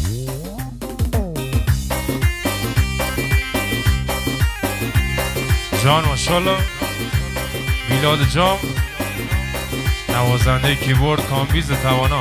جان ماشالله میلاد جام نوازنده کیبورد کامبیز توانا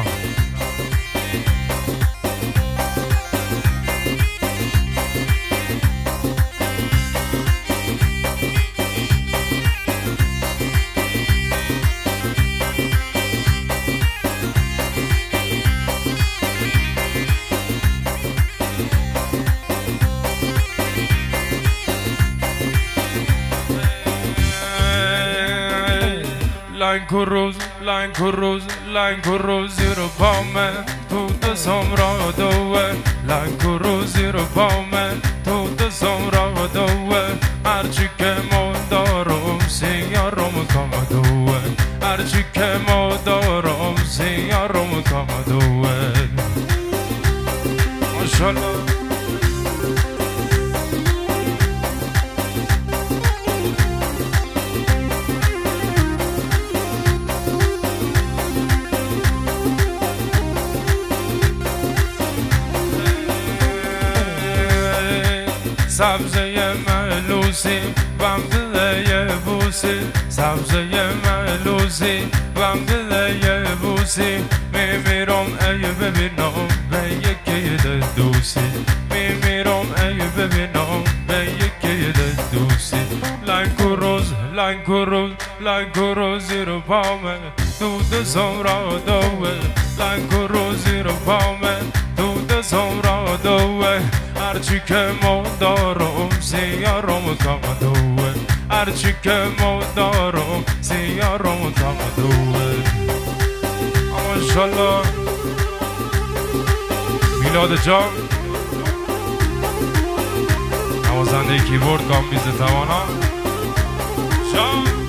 لنگ و روز زیر پامه تو دستم را دوه لنگ و روز زیر پامه تو دستم را دوه هرچی که ما دارم سیارم کام دوه هرچی که ما دارم سیارم کام دوه ماشالله سبزه ملوسی بم دله بوسی سبزه ملوسی بم دله بوسی میمیرم ای ببینم به یکی ده دوسی میمیرم ای ببینم به یکی ده دوسی لنگ و روز زیر پامه تو دستم را دوه لنگ و روز زیر پامه تو دستم را دوه هرچی که ما دارم سیارم کام دوه هرچی که ما دارم سیارم کام دوه ماشالله میلاد جان نوازنده کیبورد کامبیز توانا جان